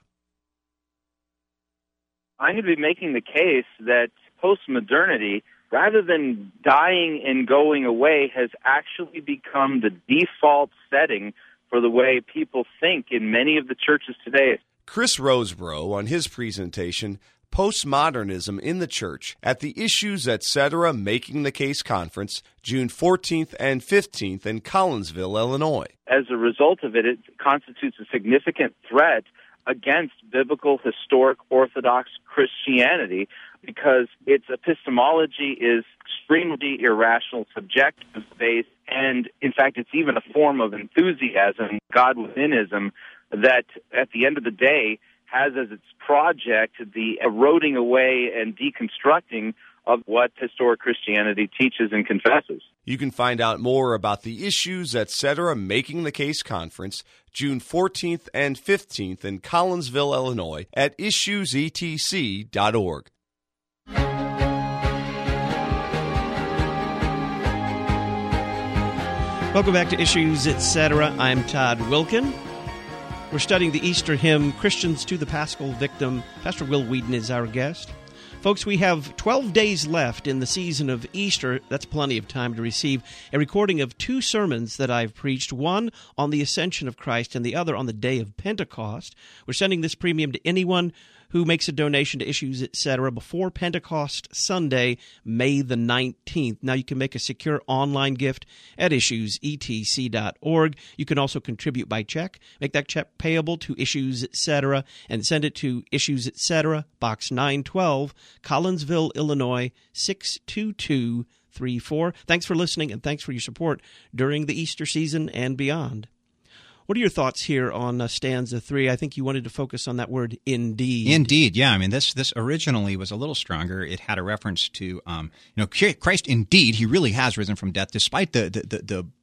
I'm going to be making the case that postmodernity, rather than dying and going away, has actually become the default setting for the way people think in many of the churches today. Chris Roseborough, on his presentation, Postmodernism in the Church, at the Issues, et cetera Making the Case Conference, June fourteenth and fifteenth in Collinsville, Illinois. As a result of it, it constitutes a significant threat against biblical, historic, Orthodox Christianity because its epistemology is extremely irrational, subjective-based, and in fact it's even a form of enthusiasm, God-withinism, that at the end of the day has as its project the eroding away and deconstructing of what historic Christianity teaches and confesses. You can find out more about the Issues, et cetera Making the Case Conference, June fourteenth and fifteenth in Collinsville, Illinois, at issues e t c dot org. Welcome back to Issues, et cetera. I'm Todd Wilkin. We're studying the Easter hymn, Christians to the Paschal Victim. Pastor Will Whedon is our guest. Folks, we have twelve days left in the season of Easter. That's plenty of time to receive a recording of two sermons that I've preached, one on the Ascension of Christ and the other on the day of Pentecost. We're sending this premium to anyone who makes a donation to Issues, et cetera before Pentecost Sunday, May the nineteenth. Now, you can make a secure online gift at issues e t c dot org. You can also contribute by check. Make that check payable to Issues, et cetera, and send it to Issues, et cetera, Box nine twelve, Collinsville, Illinois, six two two three four. Thanks for listening, and thanks for your support during the Easter season and beyond. What are your thoughts here on uh, stanza three? I think you wanted to focus on that word, indeed. Indeed, yeah. I mean, this this originally was a little stronger. It had a reference to, um, you know, Christ, indeed, he really has risen from death, despite the the, the, the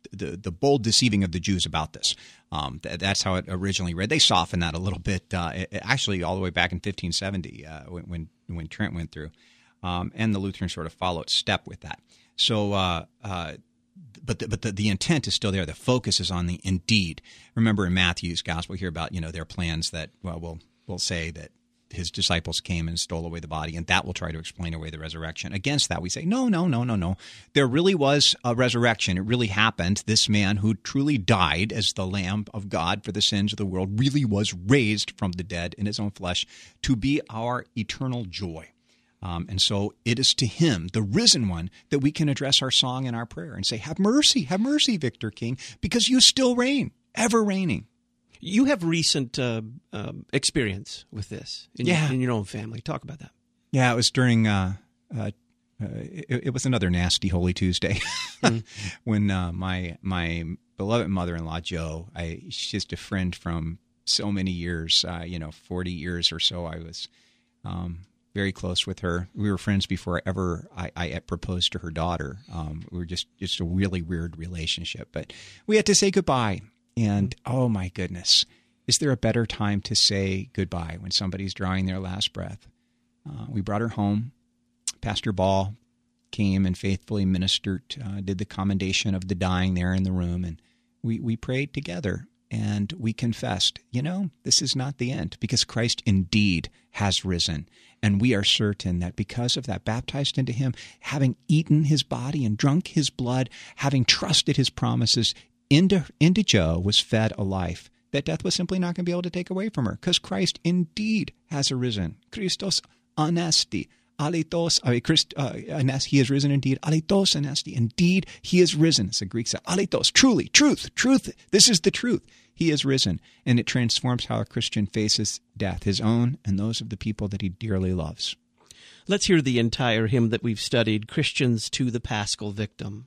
the the bold deceiving of the Jews about this. Um, th- that's how it originally read. They softened that a little bit, uh, it, actually, all the way back in fifteen seventy uh, when, when when Trent went through, um, and the Lutherans sort of followed step with that. So, uh, uh, but the, but the, the intent is still there. The focus is on the indeed. Remember in Matthew's gospel, we hear about you know their plans that well, we'll we'll say that his disciples came and stole away the body, and that will try to explain away the resurrection. Against that, we say, no, no, no, no, no. There really was a resurrection. It really happened. This man who truly died as the Lamb of God for the sins of the world really was raised from the dead in his own flesh to be our eternal joy. Um, and so it is to him, the risen one, that we can address our song and our prayer and say, have mercy, have mercy, Victor King, because you still reign, ever reigning. You have recent uh, um, experience with this in, yeah. your, in your own family. Talk about that. Yeah, it was during, uh, uh, uh, it, it was another nasty Holy Tuesday mm. when uh, my my beloved mother-in-law, Jo, I, she's just a friend from so many years, uh, you know, forty years or so. I was um, very close with her. We were friends before ever I, I proposed to her daughter. Um, we were just, just a really weird relationship. But we had to say goodbye. And, oh, my goodness, is there a better time to say goodbye when somebody's drawing their last breath? Uh, we brought her home. Pastor Ball came and faithfully ministered, uh, did the commendation of the dying there in the room, and we, we prayed together, and we confessed, you know, this is not the end, because Christ indeed has risen, and we are certain that because of that, baptized into him, having eaten his body and drunk his blood, having trusted his promises, Into, into Jo was fed a life that death was simply not going to be able to take away from her, because Christ indeed has arisen. Christos anesti, alitos, uh, Christ, uh, he is risen indeed, alitos anesti, indeed he is risen. It's a Greek set, alitos, truly, truth, truth, this is the truth. He is risen, and it transforms how a Christian faces death, his own and those of the people that he dearly loves. Let's hear the entire hymn that we've studied, Christians to the Paschal Victim.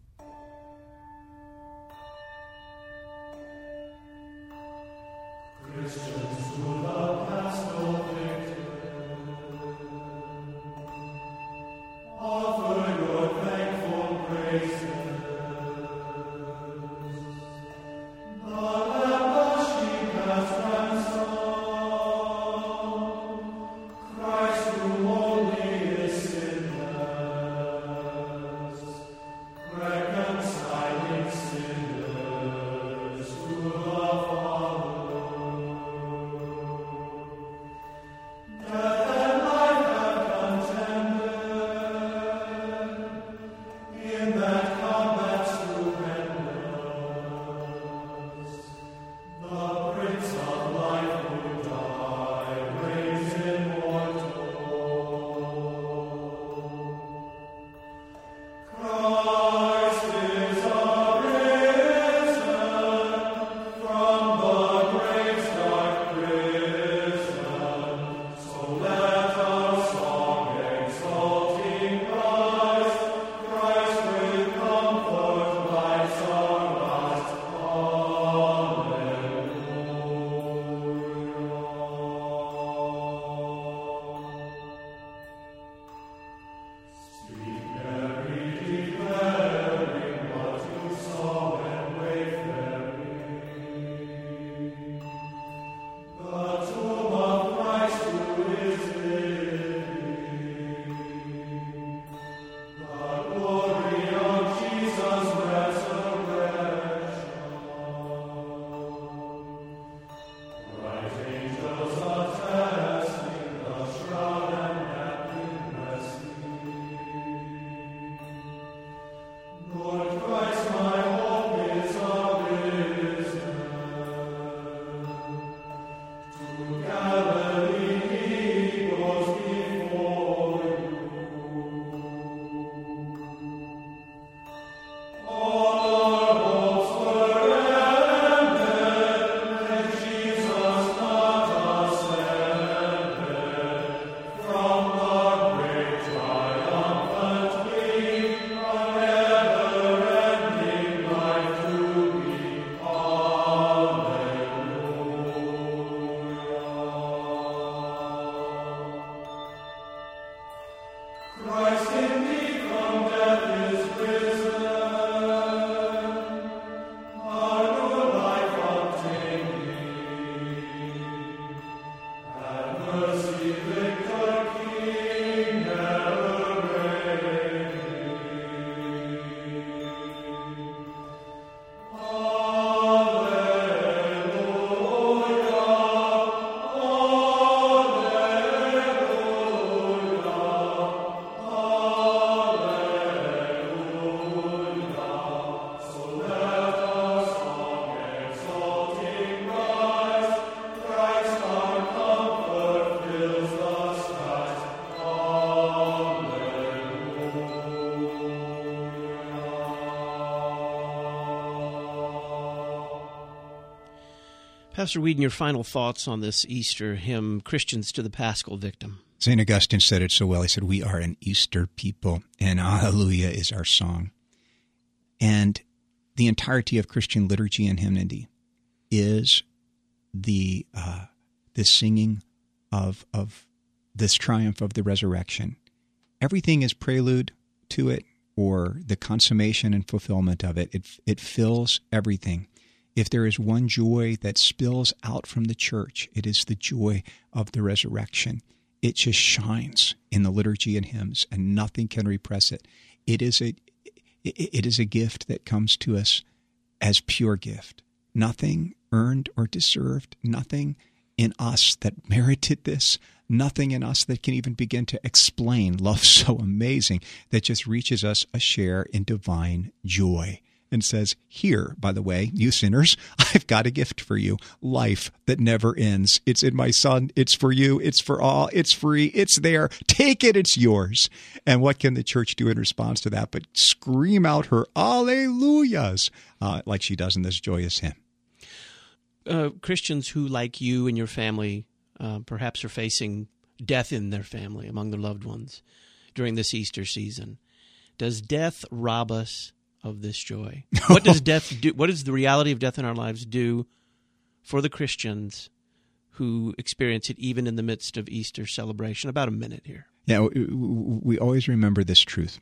Christians to the Paschal Victim, offer your thankful praises. The Lamb the sheep has ransomed, Christ who only is sinless, reconciling sinners to the Father. Christ indeed from death is risen. Pastor Whedon, your final thoughts on this Easter hymn, Christians to the Paschal Victim. Saint Augustine said it so well. He said, we are an Easter people, and Alleluia is our song. And the entirety of Christian liturgy and hymnody is the uh, the singing of of this triumph of the resurrection. Everything is prelude to it, or the consummation and fulfillment of it. It it fills everything. If there is one joy that spills out from the church, it is the joy of the resurrection. It just shines in the liturgy and hymns, and nothing can repress it. It is a it is a gift that comes to us as pure gift. Nothing earned or deserved, nothing in us that merited this, nothing in us that can even begin to explain love so amazing that just reaches us a share in divine joy. And says, here, by the way, you sinners, I've got a gift for you, life that never ends. It's in my Son. It's for you. It's for all. It's free. It's there. Take it. It's yours. And what can the church do in response to that but scream out her alleluias uh, like she does in this joyous hymn? Uh, Christians who, like you and your family, uh, perhaps are facing death in their family, among their loved ones, during this Easter season. Does death rob us of this joy? What does death do? What does the reality of death in our lives do for the Christians who experience it even in the midst of Easter celebration? About a minute here. Yeah, we always remember this truth.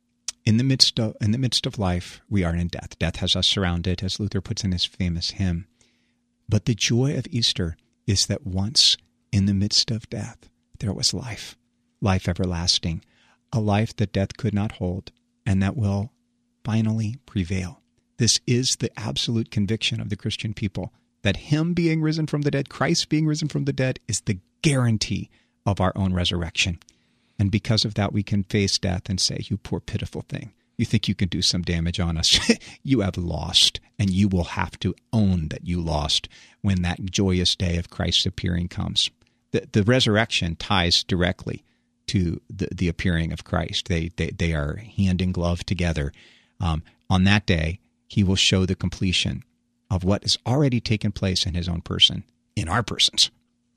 In the midst of in the midst of life, we are in death. Death has us surrounded, as Luther puts in his famous hymn. But the joy of Easter is that once in the midst of death, there was life, life everlasting, a life that death could not hold, and that will finally prevail. This is the absolute conviction of the Christian people, that him being risen from the dead, Christ being risen from the dead, is the guarantee of our own resurrection. And because of that, we can face death and say, you poor pitiful thing, you think you can do some damage on us. You have lost, and you will have to own that you lost when that joyous day of Christ's appearing comes. The, the resurrection ties directly to the, the appearing of Christ. They, they, they are hand in glove together. Um, on that day, he will show the completion of what has already taken place in his own person, in our persons.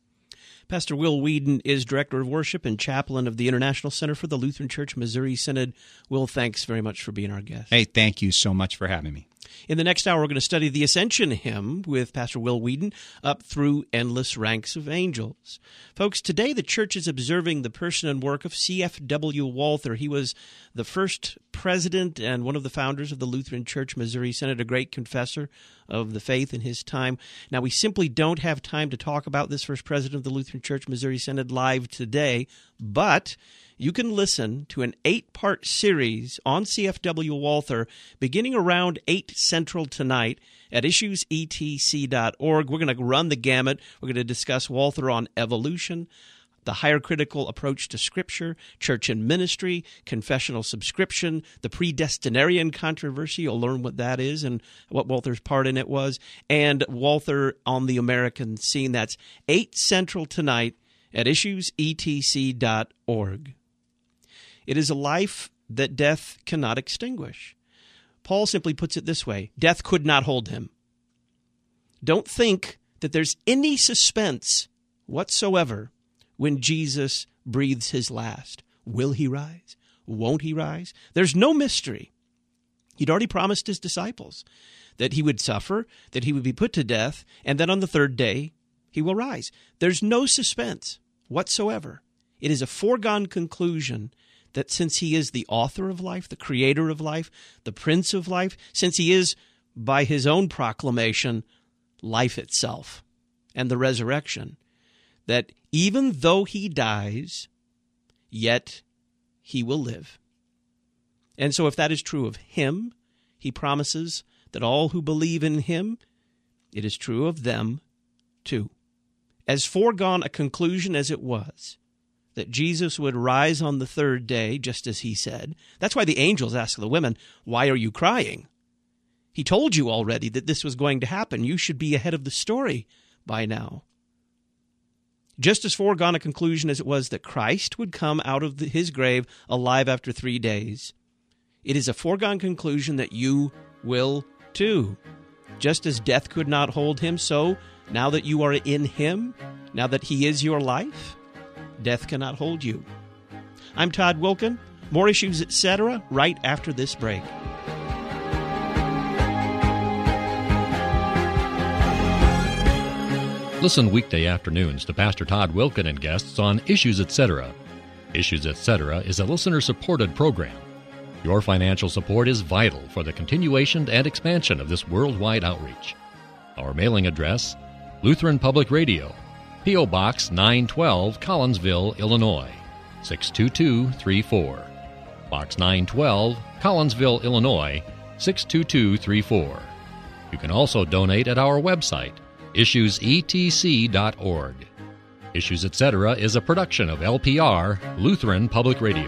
Pastor Will Whedon is Director of Worship and Chaplain of the International Center for the Lutheran Church Missouri Synod. Will, thanks very much for being our guest. Hey, thank you so much for having me. In the next hour, we're going to study the Ascension hymn with Pastor Will Whedon, Up Through Endless Ranks of Angels. Folks, today the church is observing the person and work of C F W Walther. He was the first president and one of the founders of the Lutheran Church Missouri Synod, a great confessor of the faith in his time. Now, we simply don't have time to talk about this first president of the Lutheran Church Missouri Synod live today, but you can listen to an eight-part series on C F W Walther beginning around eight Central tonight at issues e t c dot org. We're going to run the gamut. We're going to discuss Walther on evolution, the higher critical approach to Scripture, church and ministry, confessional subscription, the predestinarian controversy. You'll learn what that is and what Walther's part in it was, and Walther on the American scene. That's eight Central tonight at issues e t c dot org. It is a life that death cannot extinguish. Paul simply puts it this way: death could not hold him. Don't think that there's any suspense whatsoever when Jesus breathes his last. Will he rise? Won't he rise? There's no mystery. He'd already promised his disciples that he would suffer, that he would be put to death, and then on the third day he will rise. There's no suspense whatsoever. It is a foregone conclusion that since he is the author of life, the creator of life, the prince of life, since he is, by his own proclamation, life itself and the resurrection, that even though he dies, yet he will live. And so if that is true of him, he promises that all who believe in him, it is true of them too. As foregone a conclusion as it was, that Jesus would rise on the third day, just as he said. That's why the angels ask the women, why are you crying? He told you already that this was going to happen. You should be ahead of the story by now. Just as foregone a conclusion as it was that Christ would come out of the, his grave alive after three days, it is a foregone conclusion that you will too. Just as death could not hold him, so Now that you are in Him, now that He is your life, death cannot hold you. I'm Todd Wilken. More Issues, et cetera, right after this break. Listen weekday afternoons to Pastor Todd Wilken and guests on Issues, et cetera. Issues, et cetera is a listener-supported program. Your financial support is vital for the continuation and expansion of this worldwide outreach. Our mailing address, Lutheran Public Radio, P O. Box nine twelve, Collinsville, Illinois, six two two three four. Box nine twelve, Collinsville, Illinois, six two two three four. You can also donate at our website, issues e t c dot org. Issues, et cetera is a production of L P R, Lutheran Public Radio.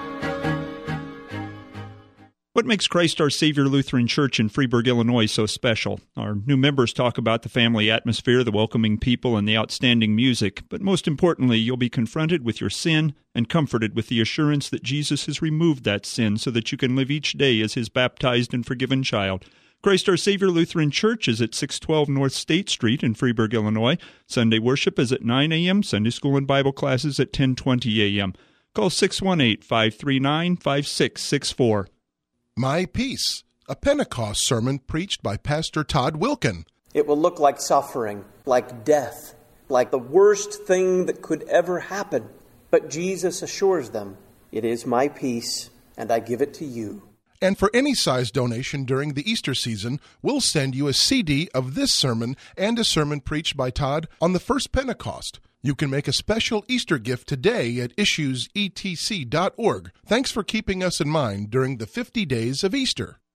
What makes Christ Our Savior Lutheran Church in Freeburg, Illinois so special? Our new members talk about the family atmosphere, the welcoming people, and the outstanding music. But most importantly, you'll be confronted with your sin and comforted with the assurance that Jesus has removed that sin so that you can live each day as His baptized and forgiven child. Christ Our Savior Lutheran Church is at six twelve North State Street in Freeburg, Illinois. Sunday worship is at nine a.m., Sunday school and Bible classes at ten twenty a.m. Call six one eight, five three nine, five six six four. My Peace, a Pentecost sermon preached by Pastor Todd Wilken. It will look like suffering, like death, like the worst thing that could ever happen. But Jesus assures them, "It is my peace, and I give it to you." And for any size donation during the Easter season, we'll send you a C D of this sermon and a sermon preached by Todd on the first Pentecost. You can make a special Easter gift today at issues e t c dot org. Thanks for keeping us in mind during the fifty days of Easter.